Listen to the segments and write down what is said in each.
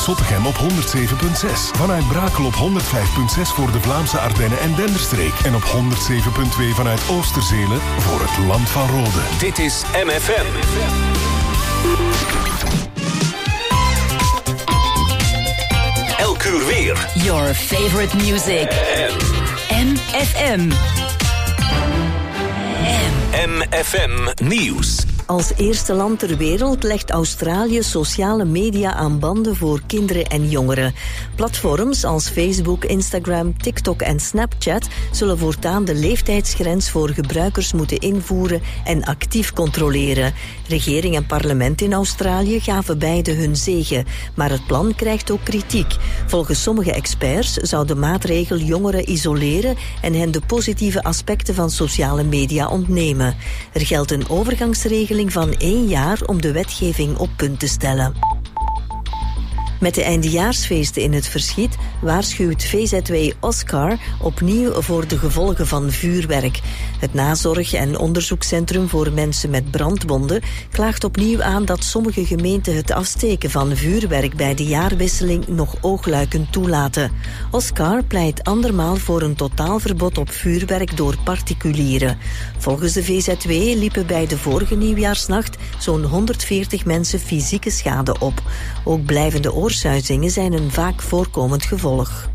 Zottegem op 107.6. Vanuit Brakel op 105.6 voor de Vlaamse Ardennen en Denderstreek. En op 107.2 vanuit Oosterzelen voor het Land van Rode. Dit is MFM. Elk uur weer. Your favorite music. MFM. MFM Nieuws. Als eerste land ter wereld legt Australië sociale media aan banden voor kinderen en jongeren. Platforms als Facebook, Instagram, TikTok en Snapchat zullen voortaan de leeftijdsgrens voor gebruikers moeten invoeren en actief controleren. Regering en parlement in Australië gaven beide hun zegen, maar het plan krijgt ook kritiek. Volgens sommige experts zou de maatregel jongeren isoleren en hen de positieve aspecten van sociale media ontnemen. Er geldt een overgangsregeling van 1 jaar om de wetgeving op punt te stellen. Met de eindejaarsfeesten in het verschiet waarschuwt VZW Oscar opnieuw voor de gevolgen van vuurwerk. Het nazorg- en onderzoekscentrum voor mensen met brandwonden klaagt opnieuw aan dat sommige gemeenten het afsteken van vuurwerk bij de jaarwisseling nog oogluikend toelaten. Oscar pleit andermaal voor een totaalverbod op vuurwerk door particulieren. Volgens de VZW liepen bij de vorige nieuwjaarsnacht zo'n 140 mensen fysieke schade op. Ook blijvende oorsuizingen zijn een vaak voorkomend gevolg.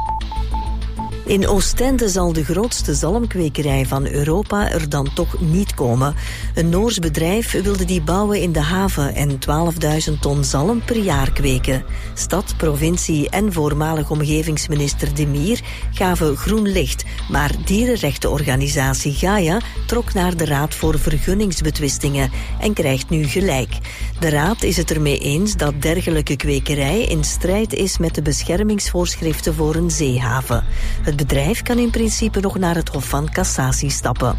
In Oostende zal de grootste zalmkwekerij van Europa er dan toch niet komen. Een Noors bedrijf wilde die bouwen in de haven en 12.000 ton zalm per jaar kweken. Stad, provincie en voormalig omgevingsminister De Mier gaven groen licht, maar dierenrechtenorganisatie Gaia trok naar de Raad voor Vergunningsbetwistingen en krijgt nu gelijk. De Raad is het ermee eens dat dergelijke kwekerij in strijd is met de beschermingsvoorschriften voor een zeehaven. Het bedrijf kan in principe nog naar het Hof van Cassatie stappen.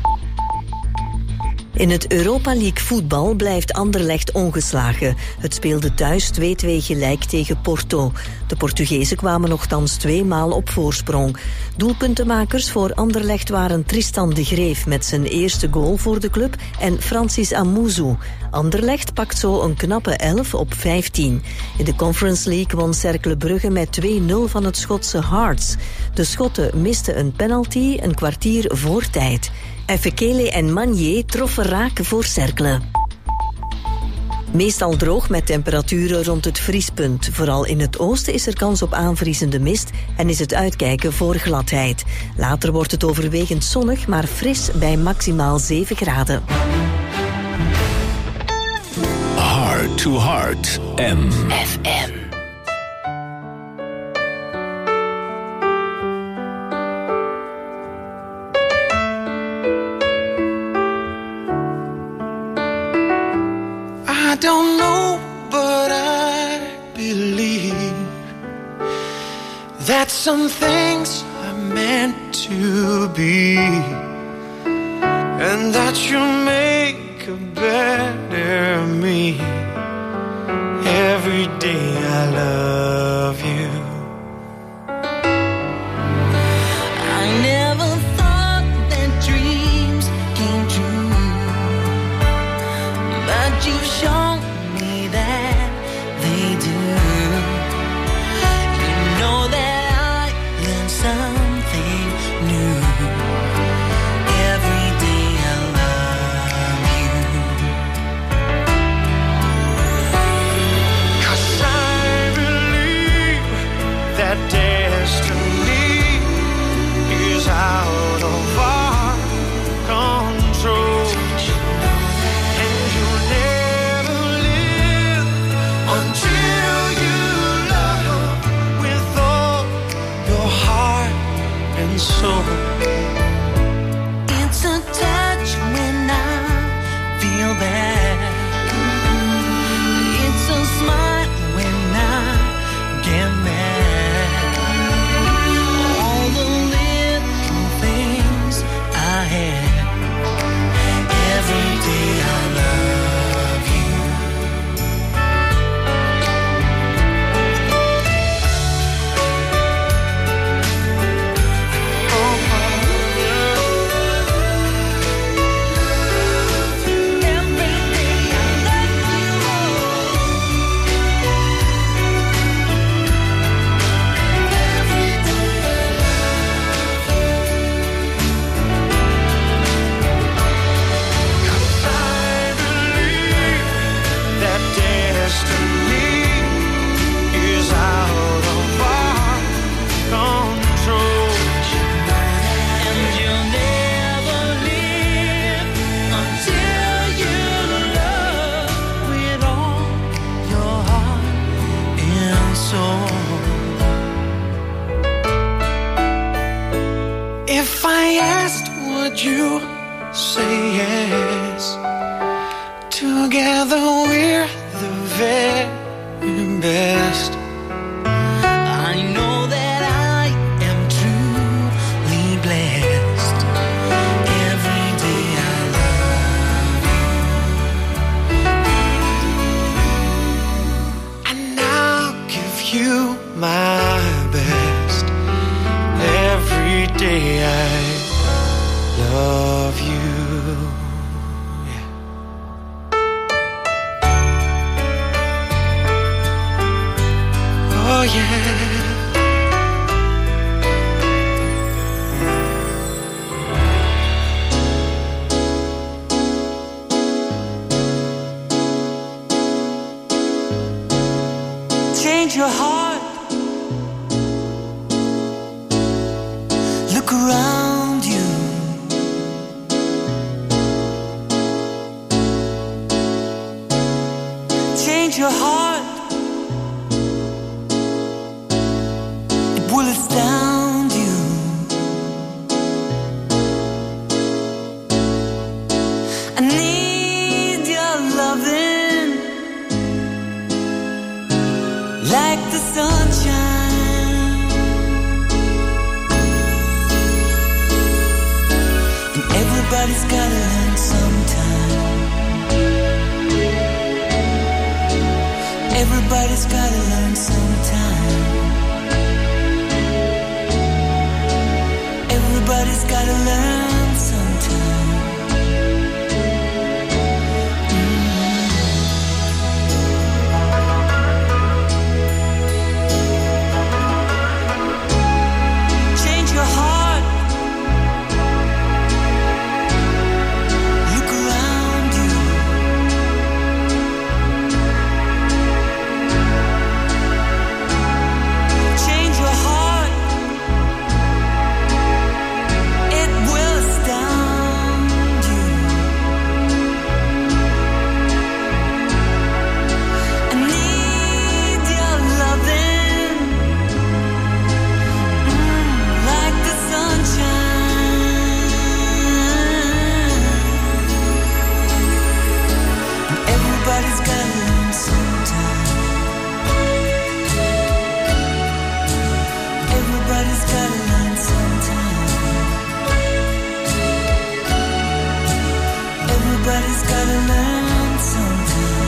In het Europa League voetbal blijft Anderlecht ongeslagen. Het speelde thuis 2-2 gelijk tegen Porto. De Portugezen kwamen nochtans 2 maal op voorsprong. Doelpuntenmakers voor Anderlecht waren Tristan de Greef met zijn eerste goal voor de club en Francis Amuzu. Anderlecht pakt zo een knappe 11 op 15. In de Conference League won Cercle Brugge met 2-0 van het Schotse Hearts. De Schotten misten een penalty een kwartier voor tijd. Effekele en Magnier troffen raak voor Cercle. Meestal droog met temperaturen rond het vriespunt. Vooral in het oosten is er kans op aanvriezende mist en is het uitkijken voor gladheid. Later wordt het overwegend zonnig, maar fris bij maximaal 7 graden. Heart to Heart. MFM. I don't know, but I believe that some things are meant to be, and that you'll make a better me. Every day I love you. I never thought that dreams came true, but you've shown me that they do. You know that I learned something new. Every day I love you. 'Cause I believe asked, would you say yes? Together we're the very best. I know that I am truly blessed. Every day I love you, and I'll give you my best. Every day I love you. Oh yeah. Change your heart. Look around you. Change your heart. It will astound you. I need your loving like the sunshine. And everybody's gotta learn sometime. Everybody's gotta learn sometime. Everybody's gotta learn sometime. Change your heart. Look around you. Change your heart. It will astound you. I need your loving like the sunshine. And everybody's gotta learn sometime. Everybody's gotta learn sometime. Everybody's gotta learn sometime.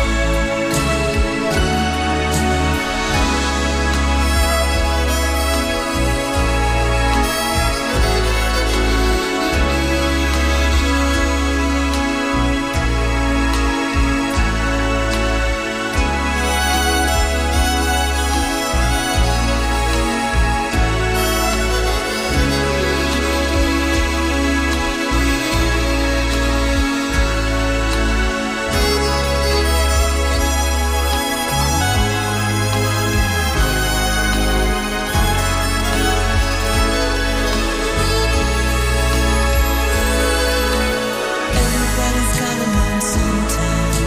Everybody's gotta learn sometime.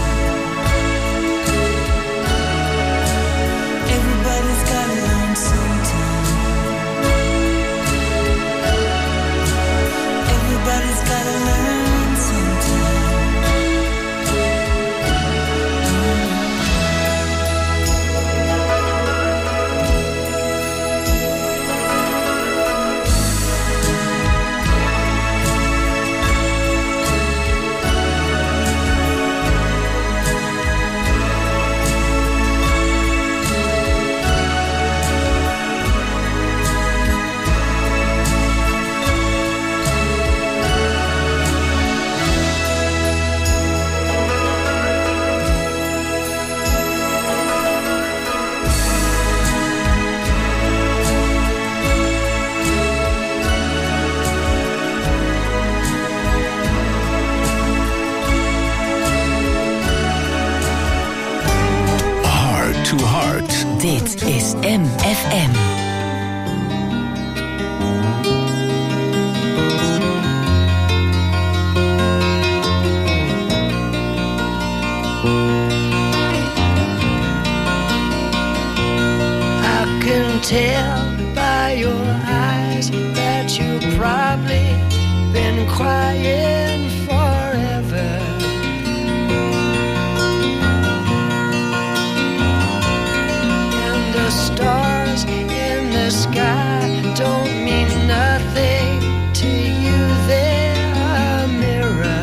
Everybody's gotta learn sometime. Everybody's gotta learn sometime. Heart to Heart. Dit is MFM. I can tell by your eyes that you probably crying forever. And the stars in the sky don't mean nothing to you. They're a mirror.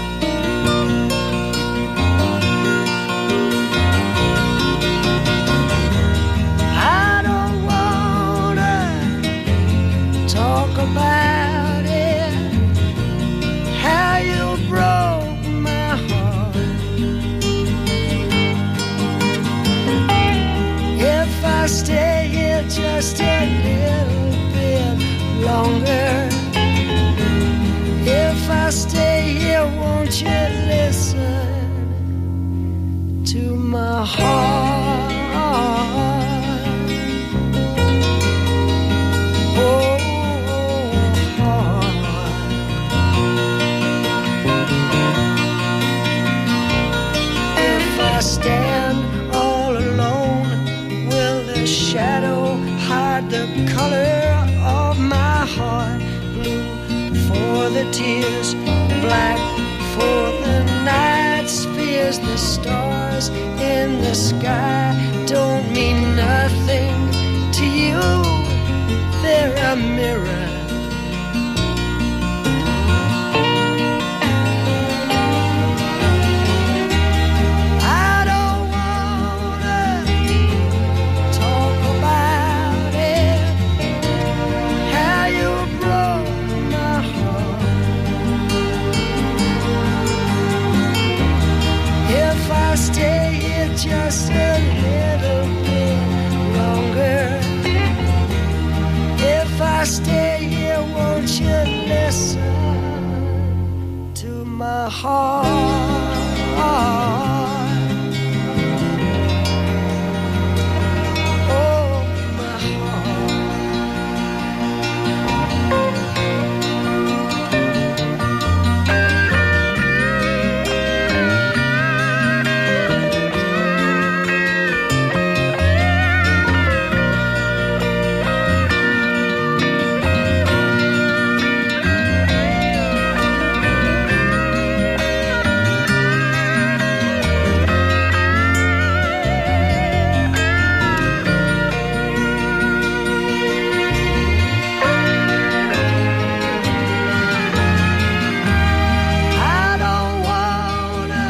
I don't wanna talk about it, how you broke my heart. If I stay here just a little bit longer, if I stay here, won't you listen to my heart? Oh, heart. If I stand all alone, will the shadow hide the color of my heart? Blue for the tears, black for the night's fears. The stars in the sky don't mean nothing to you. They're a mirror. I don't wanna talk about it, how you broke my heart. If I stay here just a little bit longer, if I stay here, won't you listen to my heart? Oh, my heart. I don't wanna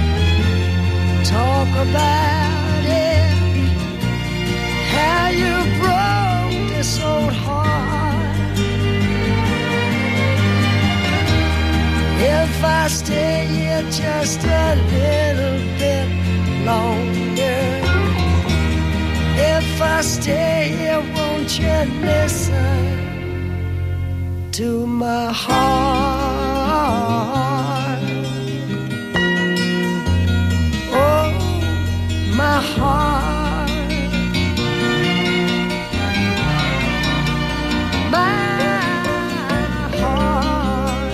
talk about it, how you broke this old heart. If I stay here just a little bit longer, if I stay here, won't you listen to my heart? Oh, my heart. My heart.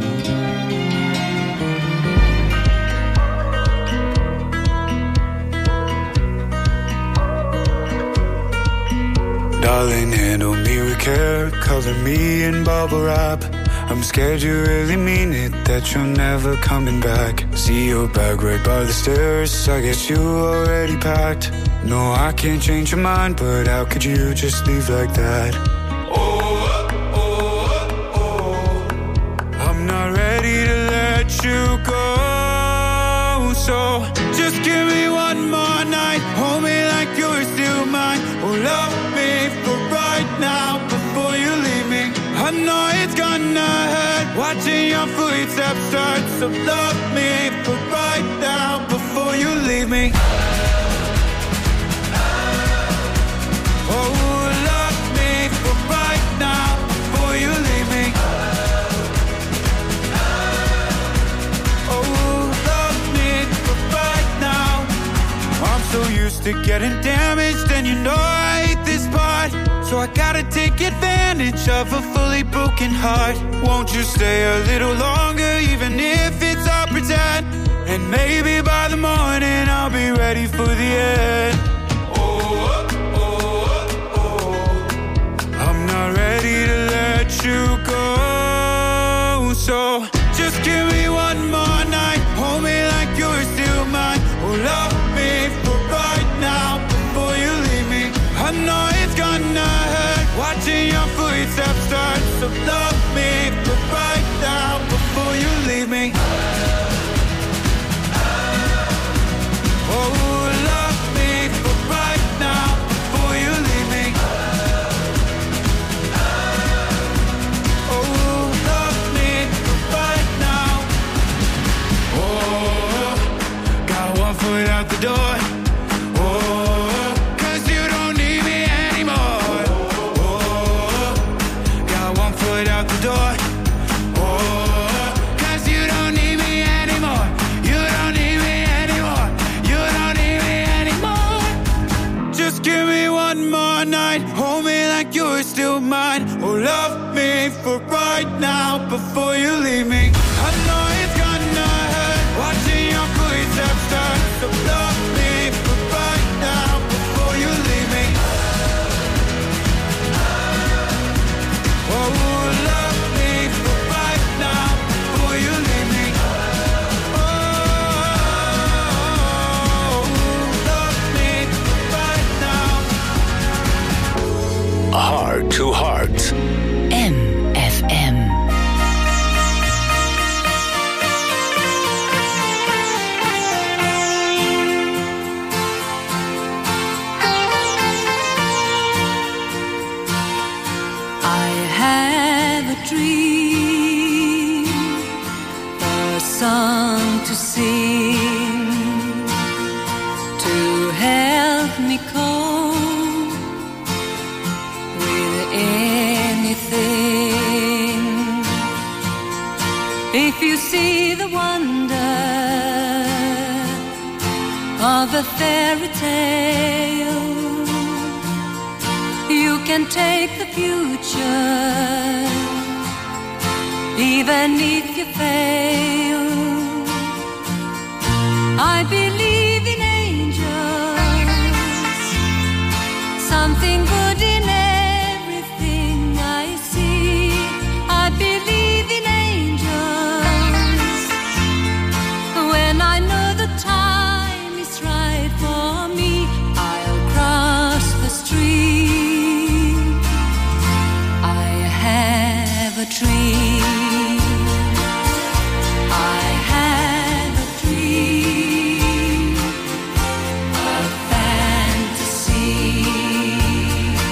Darling, handle me with care, color me in bubble wrap. I'm scared you really mean it, that you're never coming back. See your bag right by the stairs, I guess you already packed. No, I can't change your mind, but how could you just leave like that? I'm not ready to let you go, so just give me one more night. Hold me like you're still mine. Oh, love me for right now before you leave me. I know it's gonna hurt watching your footsteps start, so love me for right now before you leave me. Oh, love me for right now before you leave me. Oh, love me for right now. I'm so used to getting damaged, and you know I hate this part, so I gotta take advantage of a fully broken heart. Won't you stay a little longer, even if it's all pretend? And maybe by the morning I'll be ready for the end. I'm not ready to let you go, So just give me one more night, hold me like you're still mine. Oh, love me for right now before you leave me. I know it's gonna hurt watching your footsteps start. So love me for right now before you leave me. Oh, love me for right now before you leave me. Oh, love me for right now. Oh, got one foot out the door. Oh, 'cause you don't need me anymore. Oh, got one foot out the door. Oh, 'cause you don't need me anymore. You don't need me anymore. You don't need me anymore. Just give me one more night, hold me like you're still mine. Oh, love me for right now before you leave me. I know it's gonna hurt watching your footsteps start. So love me for right now before you leave me. Oh, love me for right now before you leave me. Oh, love me for right now. Heart to Heart. MFM. I have a dream, a song to sing, to help me cope with anything. If you see the wonder of a fairy tale, you can take the future, even if you fail. I believe in angels, something good in everything I see. I believe in angels, when I know the time is right for me, I'll cross the street. I have a dream. I have a dream, a fantasy.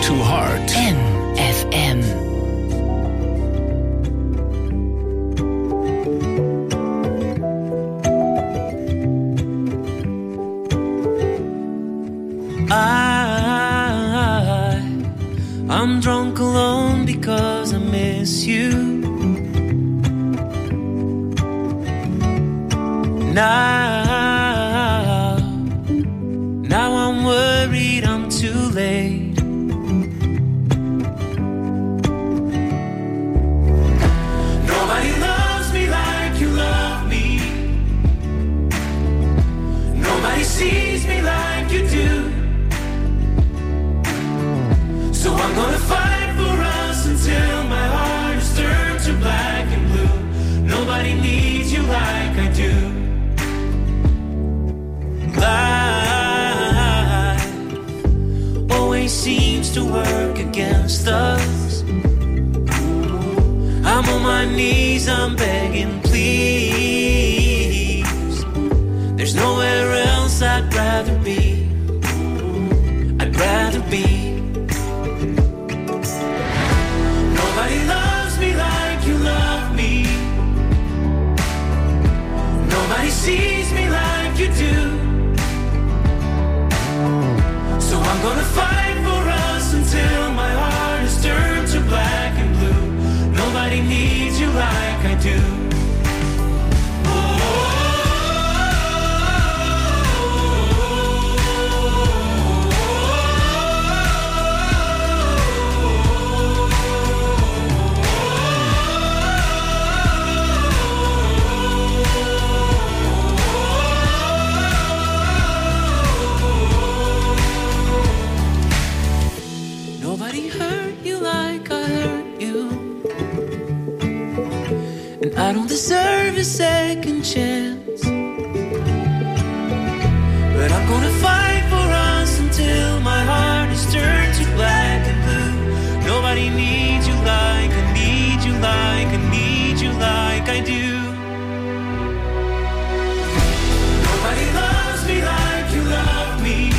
to Heart. MFM. I'm drunk alone because I miss you. Now I'm worried I'm too late. Nobody loves me like you love me. Nobody sees me like you do. So I'm gonna fight for us until my heart is turned to black and blue. Nobody needs you like I do. Life always seems to work against us. I'm on my knees, I'm begging, please. There's nowhere else I'd rather be. I'd rather be. Nobody loves me like you love me. Nobody sees me like you do. So I'm gonna fight for us until my heart is turned to black and blue. Nobody needs you like I do. I don't deserve a second chance, but I'm gonna fight for us until my heart is turned to black and blue. Nobody needs you like I need you like I need you like I do. Nobody loves me like you love me.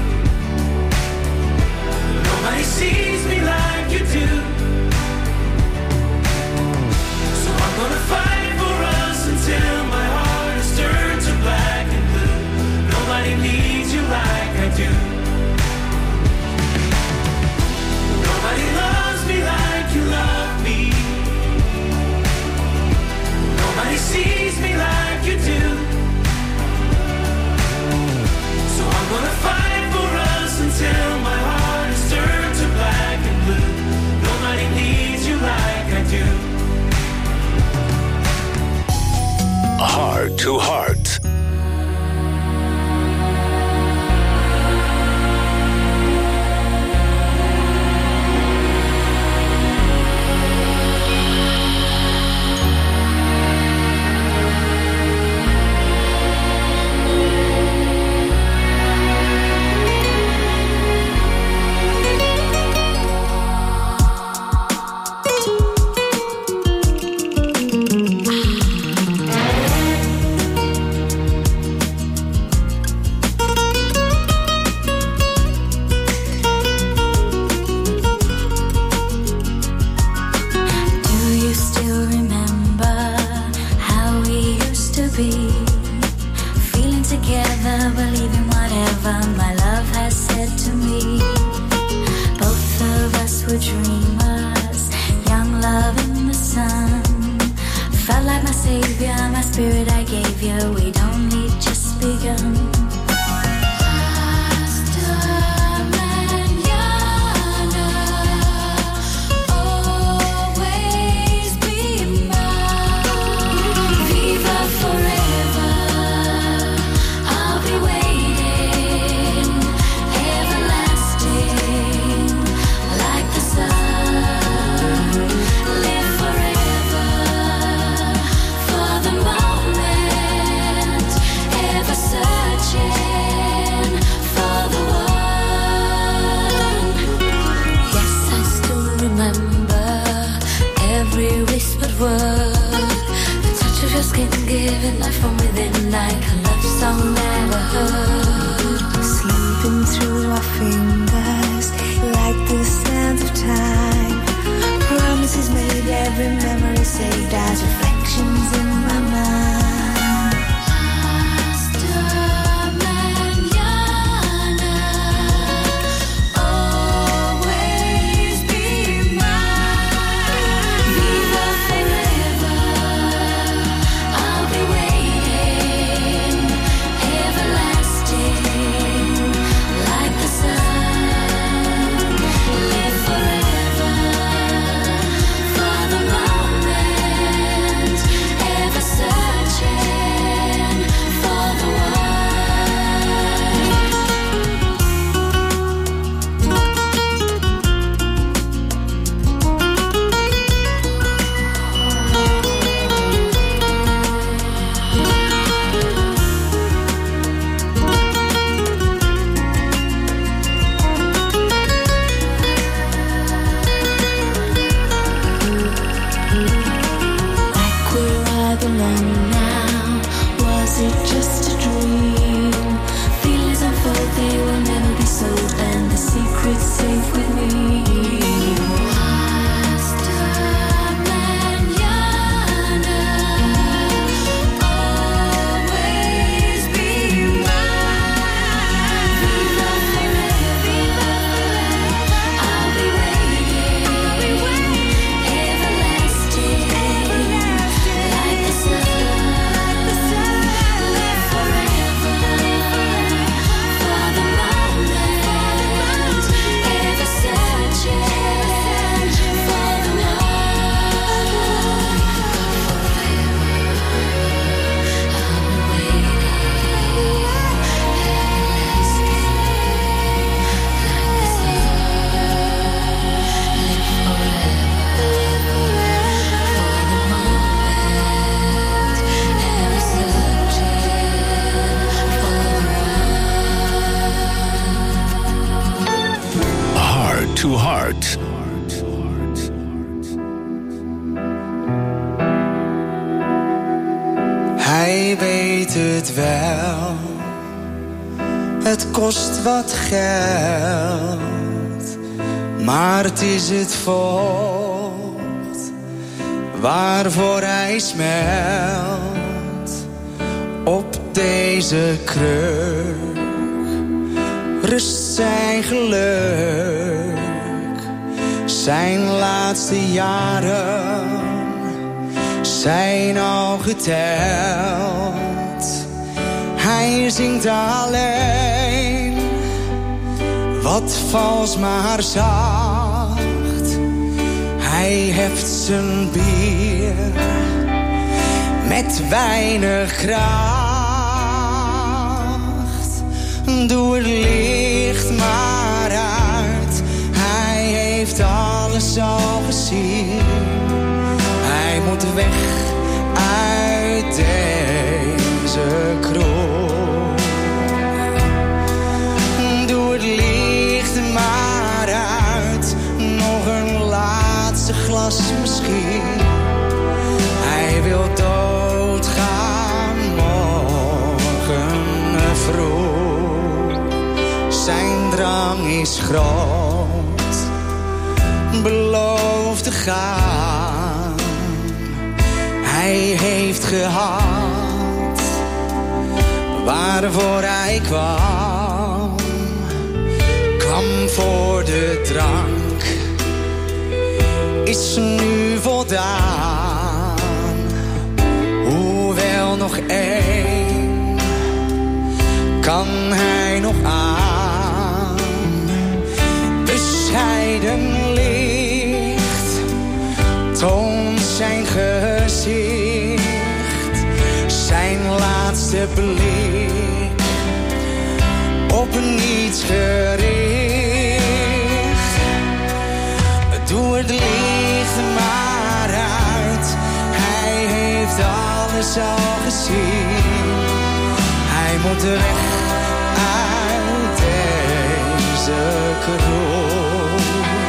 Nobody sees me like you do. I'm gonna fight for us until my heart is turned to black and blue. Nobody needs you like I do. Nobody loves me like you love me. Nobody sees me like you do. So I'm gonna fight for us until my heart is turned to black and blue. Nobody needs you like I do. Heart to Heart. For the moment time. Promises made, every memory saved as reflections in my mind. to Heart. Hij weet het wel, het kost wat geld, maar het is het vocht waarvoor hij smelt op deze kruk. Rust zijn geluk, zijn laatste jaren zijn al geteld. Hij zingt alleen, wat vals maar zacht. Hij heft zijn bier met weinig kracht. Doe het licht maar uit, hij heeft alles al gezien. Hij moet weg uit deze kroeg. Doe het licht maar uit, nog een laatste glas misschien. Hij wil doodgaan morgen vroeg. Zijn drang is groot, belooft te gaan. Hij heeft gehad waarvoor hij kwam. Kwam voor de drank, is nu voldaan. Hoewel nog één kan hij nog aan. Bescheiden licht toont zijn gezicht, zijn laatste blik op niets gericht. Doe het licht maar uit, hij heeft alles al gezien. Hij moet weg uit deze kroeg.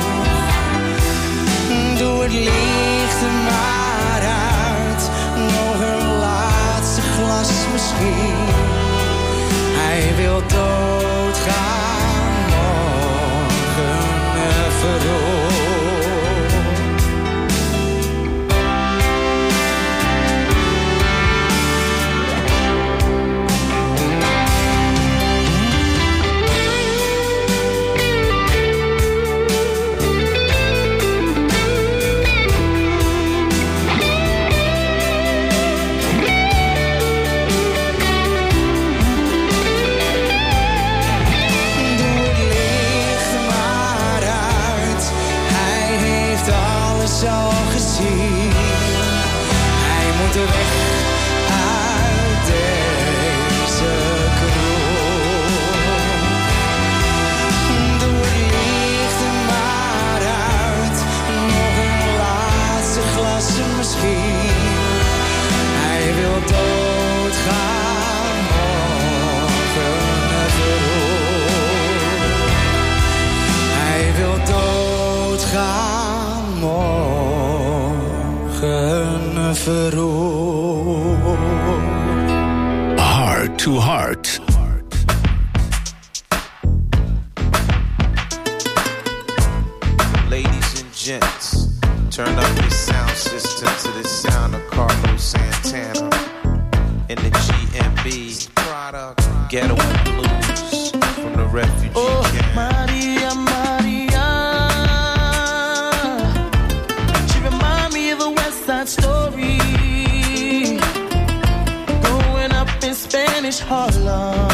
Doe het licht maar uit, nog een laatste glas misschien. Hij wil doodgaan morgen vroeg. gaan morgen vroeg. Heart to Heart. Ladies and gents, turn up your sound system to the sound of Carlos Santana in the GMB product Ghetto and Blues from the refugee camp. Maria, Maria, she remind me of a West Side Story, growing up in Spanish Harlem.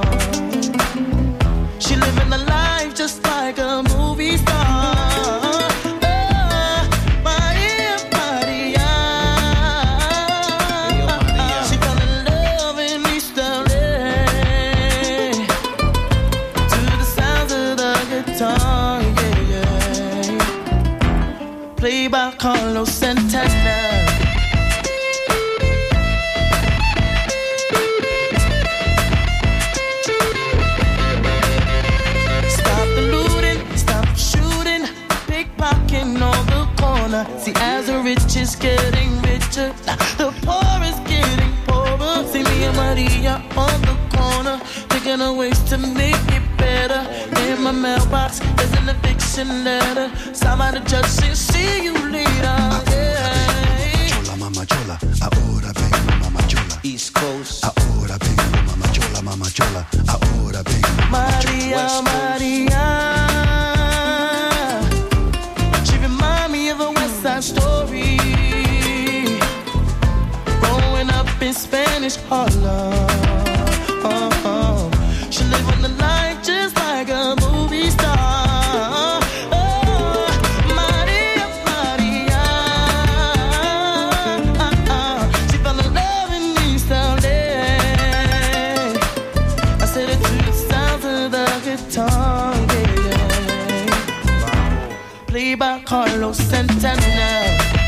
She living a life just like a movie star. Played by Carlos Santana. Stop the looting, stop the shooting, pickpocketing on the corner. See, as the rich is getting richer, the poor is getting poorer. See me and Maria on the corner, thinking of ways to make it better. In my mailbox, there's an eviction letter. Somebody judge says, see you later. Chola, mama chola, ahora vengo, mama chola. East Coast. Ahora vengo, mama chola, mama chola. Ahora vengo, mama Maria, Maria. She remind me of a West Side Story, growing up in Spanish Harlem. She living the life just like a movie star. Maria, Maria. She fell in love in East LA. I said it to the sounds of the guitar, yeah. Played by Carlos Santana.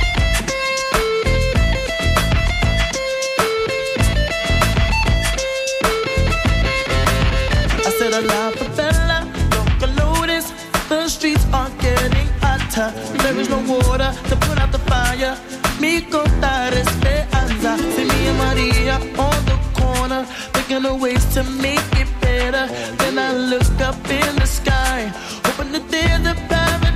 A la favela, local notice, the streets are getting hotter. There is no water to put out the fire. Mi contar esperanza. See me and Maria on the corner, thinking of ways to make it better. Then I look up in the sky, hoping that there's a paradise.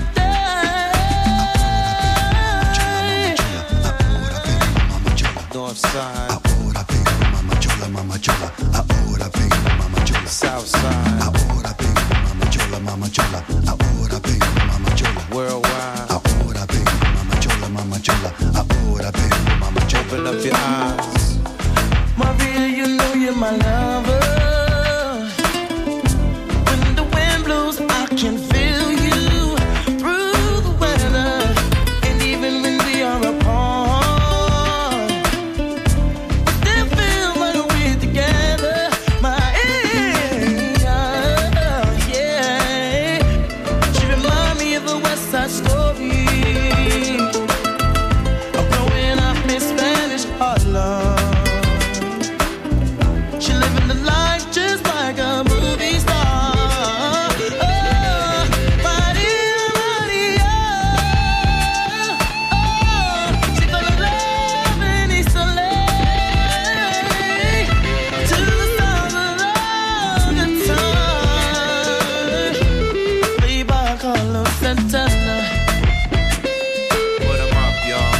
North side. Ahora vengo, mama chola, mama chola. Ahora vengo, mama chola. South side. Ahora vengo, mama chola, mama chola. Ahora vengo, mama chola. Worldwide. Ahora vengo, mama chola, mama chola. Ahora vengo, mama chola. Open up your eyes. Maria, you know you're my lover. When the wind blows, I can feel you through the weather. And even when we are apart, I still feel like we're together. Yeah. She remind me of a West Side Story, of growing up in Spanish Harlem. She living the life just like a movie star. Maria, Maria. She fell in love in East LA. To the sound of the guitar. Played by Carlos Santana. Put 'em up, y'all.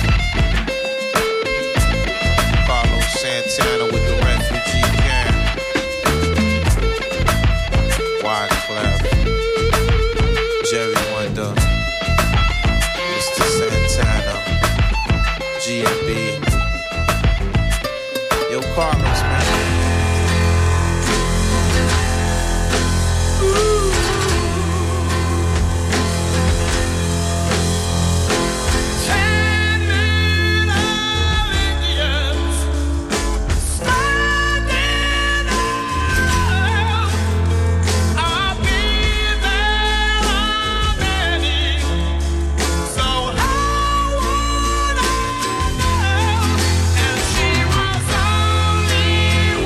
Carlos Santana with the refugee camp. Wyclef, Jerry Wonder, Mr. Santana, GMB. Yo, Carlos, man. So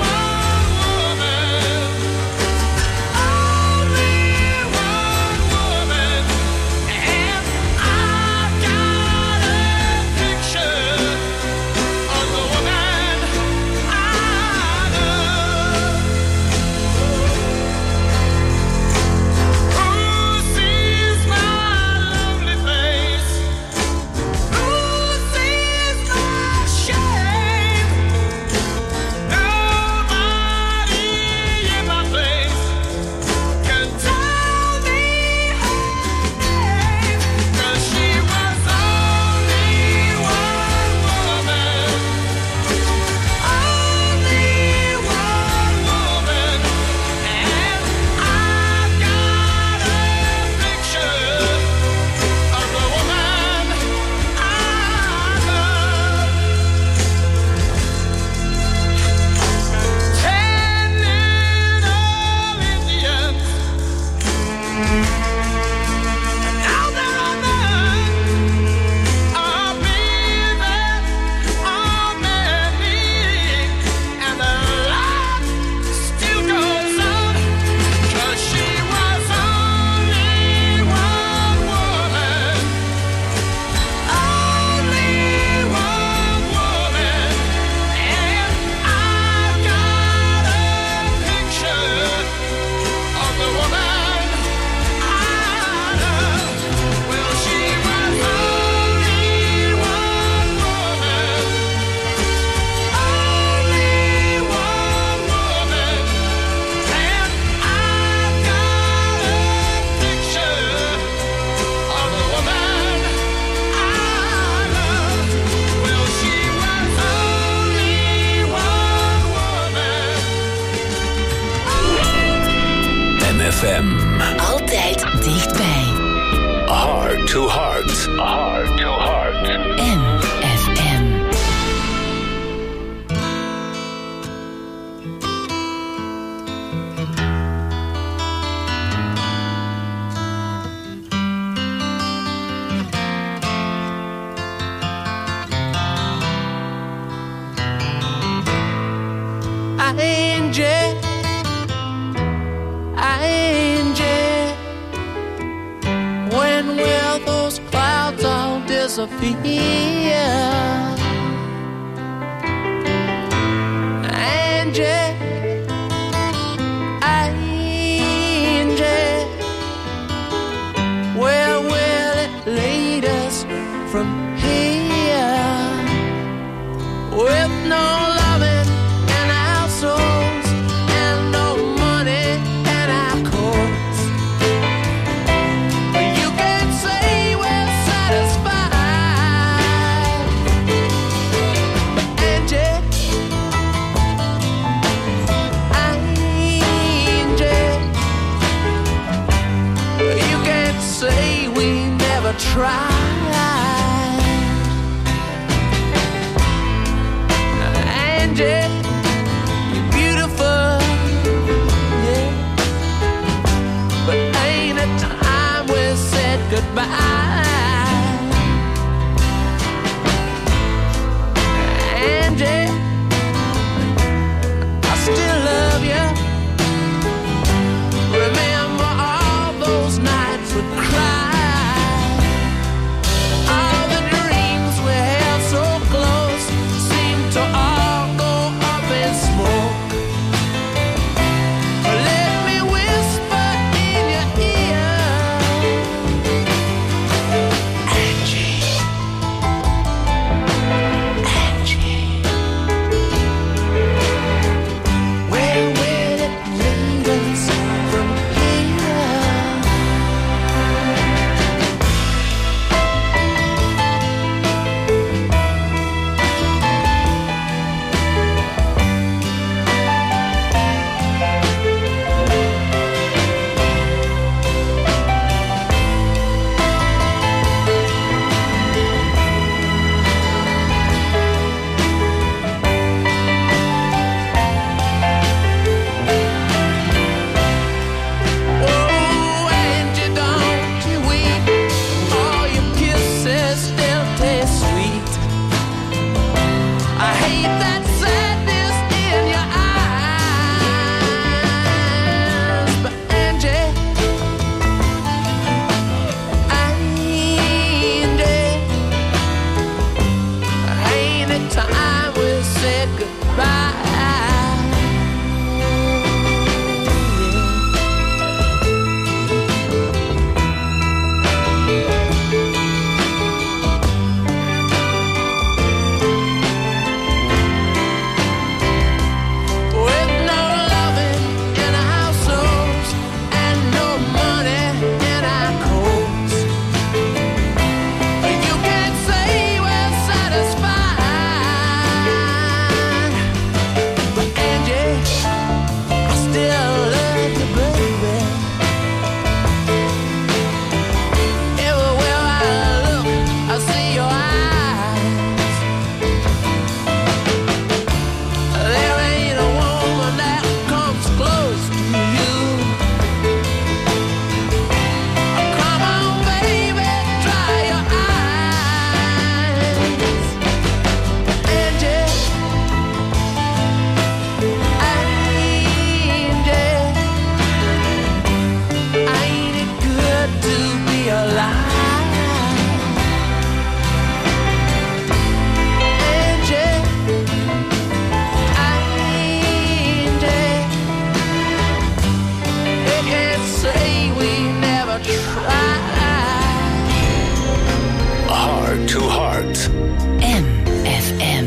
heart. Heart to heart. MFM. When will those clouds all disappear? Angie, where will it lead us from here? With no loving in our souls and no money in our coats, you can say we're satisfied. Angie, you can say we never tried. Angie, you're beautiful, yeah, but ain't it time we said goodbye? Angie, I still love you. Remember all those nights we cried, all the dreams we held so close seem to all go up in smoke. Let me whisper in your ear, Angie, where will it lead us from here? Oh, Angie, don't you weep. All your kisses still taste sweet. I hate that sadness in your eyes, but Angie, ain't it time we said goodbye? With no loving in our souls and no money in our coats, you can say we're satisfied. But Angie, I still love you, baby. Everywhere I look, I see your eyes. There ain't a woman that comes close to you. Come on, baby, dry your eyes. Angie, ain't it good to be alive? Angie, they can't say we never tried. Heart to heart. MFM.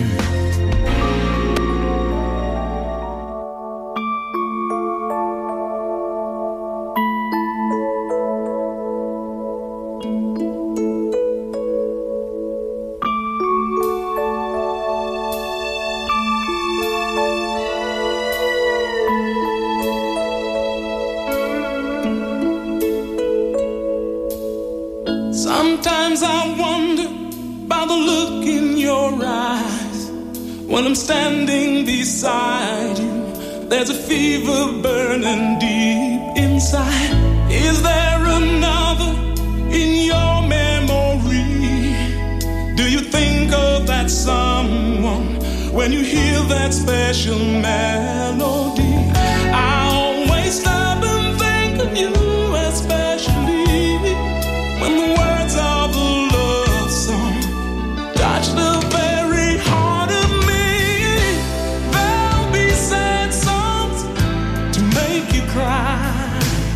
Sometimes Sometimes I wonder about the look in your eyes. When I'm standing beside you, there's a fever burning deep inside. Is there another in your memory? Do you think of that someone when you hear that special melody? I always stop and think of you, especially when the words of the love song touch the very heart of me. There'll be sad songs to make you cry.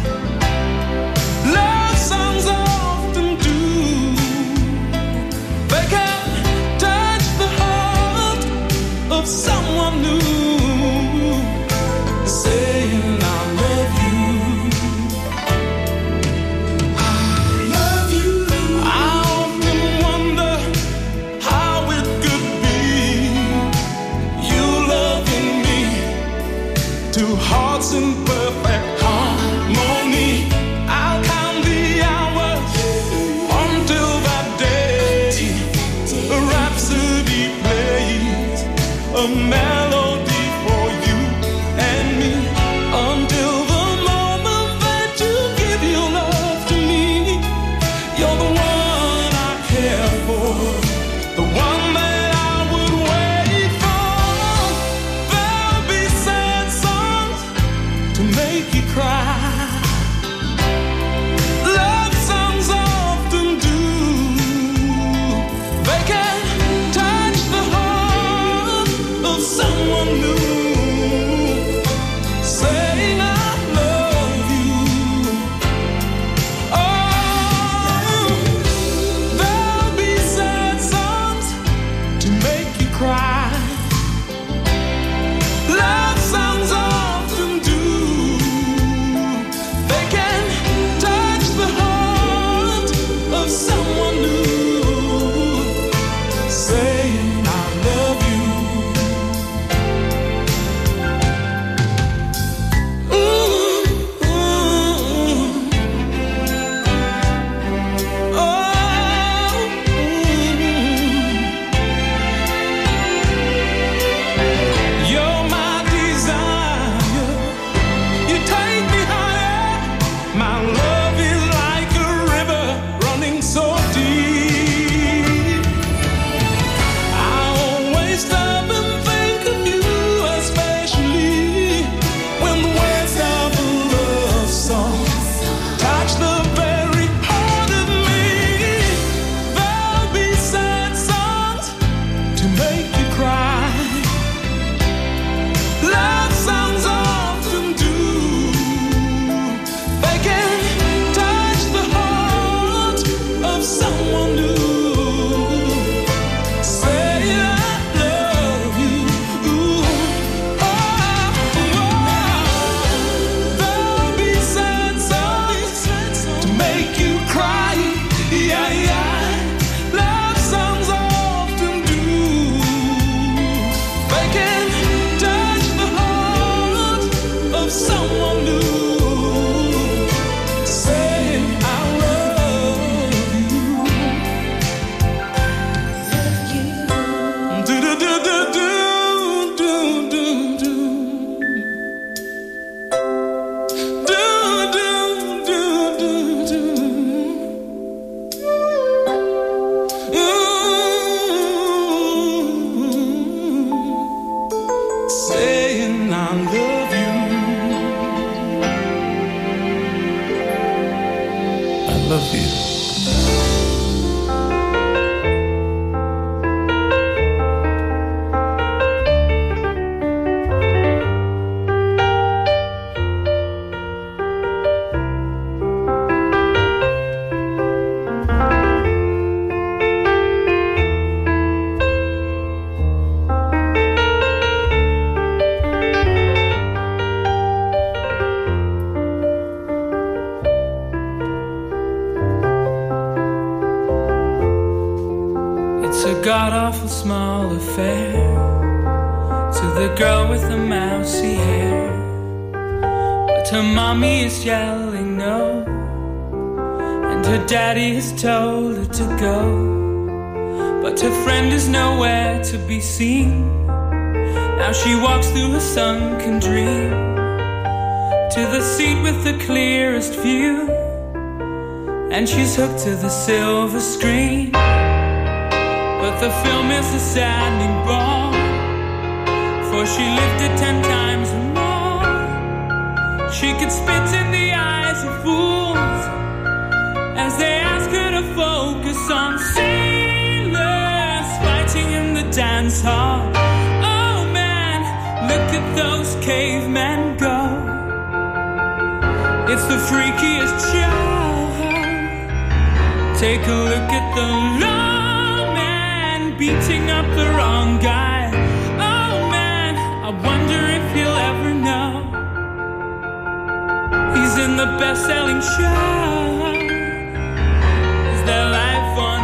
Love songs often do. They can touch the heart of someone new, saying I love you. I love you. I often wonder how it could be, you loving me, two hearts in perfect harmony. I'll count the hours until that day a rhapsody plays, a melody for you and me, until the moment that you give your love to me. You're the one I care for, the one that I would wait for. There'll be sad songs to make you cry. Love songs often do. They can touch the heart of someone new, saying I love you. Oh, there'll be sad songs to make you cry. Love songs often do. They can touch the heart of someone new, saying I love you. Ooh, ooh, oh, you're my desire. You take me higher. My love is like a river running so deep. I always stop and think of you, especially when the words of a love song touch the very heart of me. There'll be sad songs to make you cry. Love songs often do. They can touch the heart of someone new, saying I love you. Ooh, oh, there'll be sad songs to make you cry. Yeah, yeah. Love songs often do. They can touch the heart of someone new, saying I love you. Do do do do do do do do. Do do do do do. Saying I love you. I love you. It's a god-awful small affair to the girl with the mousy hair, but her mommy is yelling no, and And her daddy has told her to go, but her friend is nowhere to be seen. Now she walks through a sunken dream to the seat with the clearest view, and she's hooked to the silver screen. But the film is a saddening bore, for she lived it 10 times or more. She could spit in the eyes of fools as they ask her to focus on sailors fighting in the dance hall. Oh man, look at those cavemen go. It's the freakiest show. Take a look at the lawman beating up the wrong guy. Oh man, I wonder if he'll ever know he's in the best-selling show. Is there life on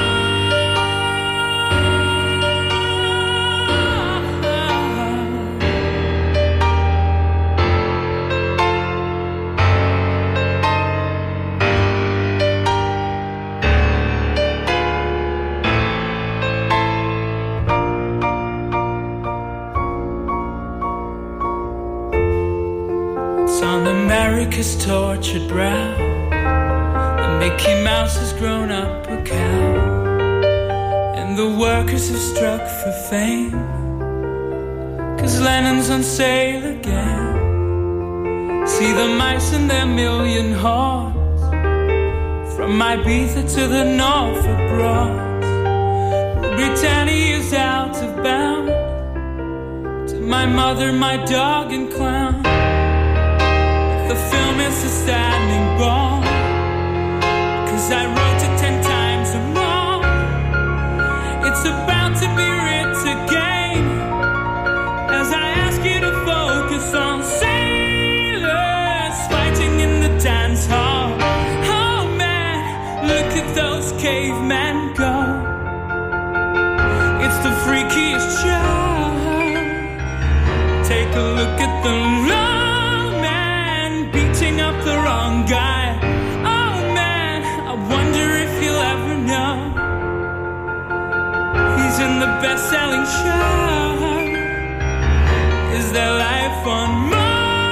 America's tortured brow? The Mickey Mouse has grown up a cow, and the workers have struck for fame, 'cause Lennon's on sale again. See the mice and their million hordes, from Ibiza to the Norfolk Broads. Britannia's out of bounds, to my mother, my dog and clown. The film is a standing ball, 'cause I wrote it 10 times or more. It's about to be writ again, as I ask you to focus on sailors fighting in the dance hall. Oh man, look at those cavemen go. It's the freakiest show. Take a look at the up the wrong guy. Oh man, I wonder if you'll ever know he's in the best-selling show. Is there life on Mars?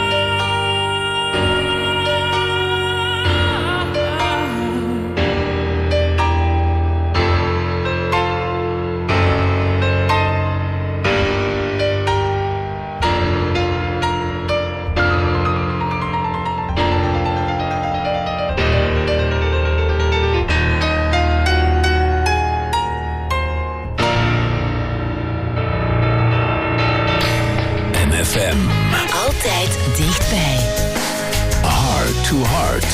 Altijd dichtbij. Heart to Heart.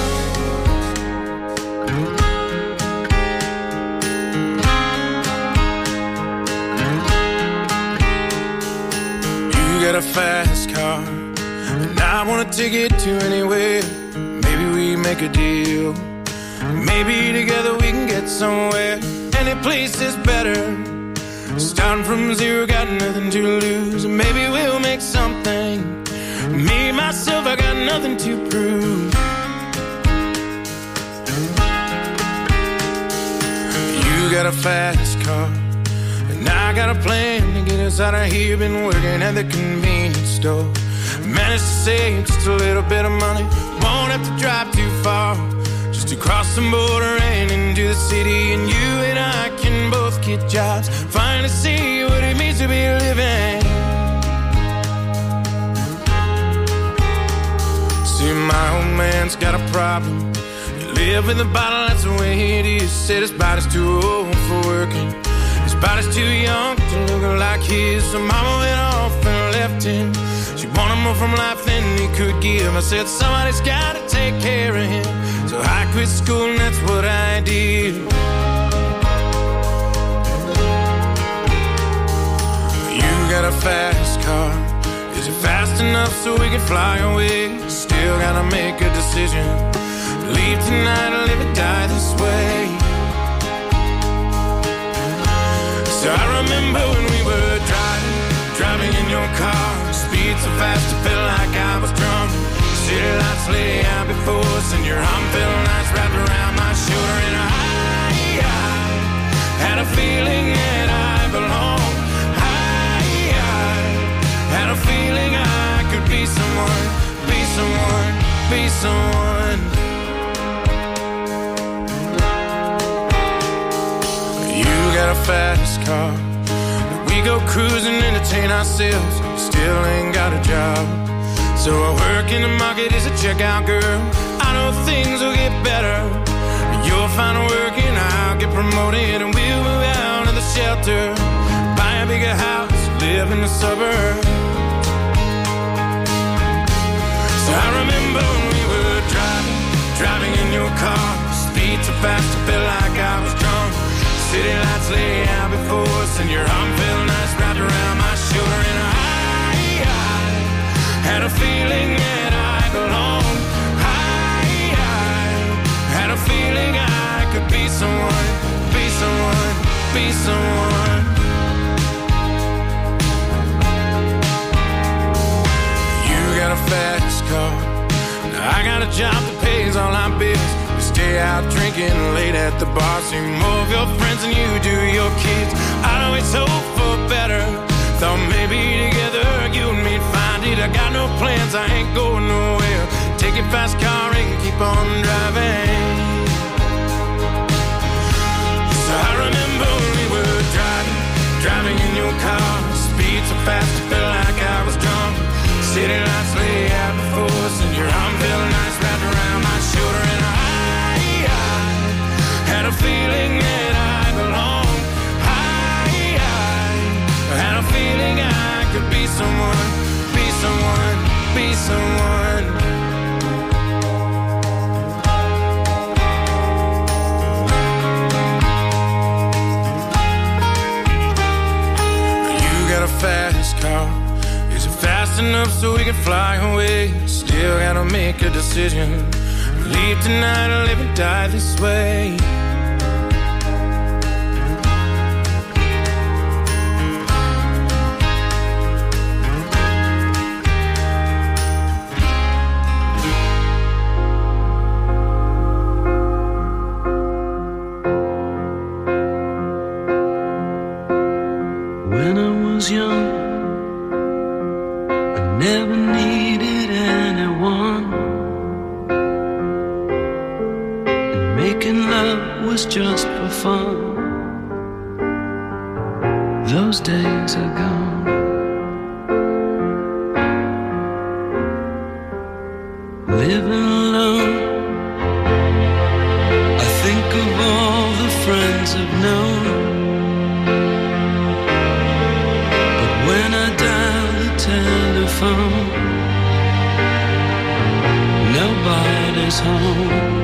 You got a fast car, and I wanna take it to anywhere. Maybe we make a deal. Maybe together we can get somewhere. Any place is better. Starting from zero, got nothing to lose. Maybe we'll make something. Me, myself, I got nothing to prove. You got a fast car, and I got a plan to get us out of here. Been working at the convenience store. Managed to save just a little bit of money. Won't have to drive too far, just to cross the border and into the city. And you and I can both get jobs, finally see what it means to be living. See, my old man's got a problem. You live with a bottle, that's the way it is. Said his body's too old for working, his body's too young to look like his. So mama went off and left him. She wanted more from life than he could give. I said somebody's gotta take care of him, so I quit school and that's what I did. You got a fast car, is it fast enough so we can fly away? Still gotta make a decision, leave tonight or live or die this way. So I remember when we were driving in your car, speed so fast it felt like I was drunk. City lights lay out before us, and your arm felt nice wrapped around my shoulder. And I had a feeling that I belonged. I had a feeling I could be someone, be someone, be someone. You got a fast car, we go cruising, entertain ourselves. Still ain't got a job, so I work in the market as a checkout girl. I know things will get better. You'll find work and I'll get promoted, and we'll move out of the shelter, buy a bigger house, live in the suburbs. So I remember when we were driving in your car, speed so fast I felt like I was drunk. City lights lay out before us, and your arm felt nice wrapped around my shoulder. And I had a feeling that I belonged. I had a feeling I could be someone, be someone, be someone. You got a fast car, I got a job that pays all our bills. We stay out drinking late at the bar, see more of your friends than you do your kids. I'd always hope for better, thought maybe together you and me'd find it. I got no plans, I ain't going nowhere. Take your fast car and keep on driving. So I remember when we were driving in your car, speed so fast I felt like I was drunk. City lights lay out before us, and your arm felt nice wrapped around my shoulder. And I had a feeling that I belonged. I had a feeling I could be someone, be someone, be someone. You got a fast car, is it fast enough so we can fly away? Still gotta make a decision, leave tonight or live and die this way. Young, I never needed anyone, and making love was just for fun. Those days are gone. Living alone, I think of all the friends I've known. When I dial the telephone, nobody's home.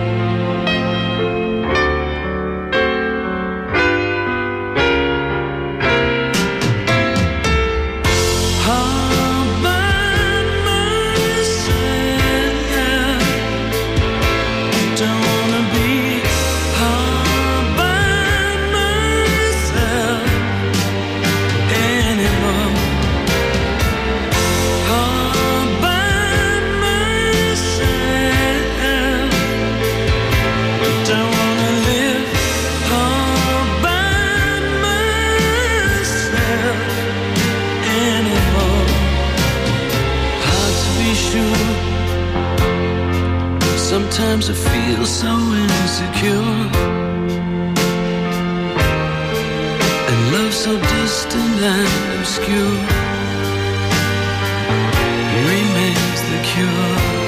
Sometimes I feel so insecure, and love so distant and obscure remains the cure.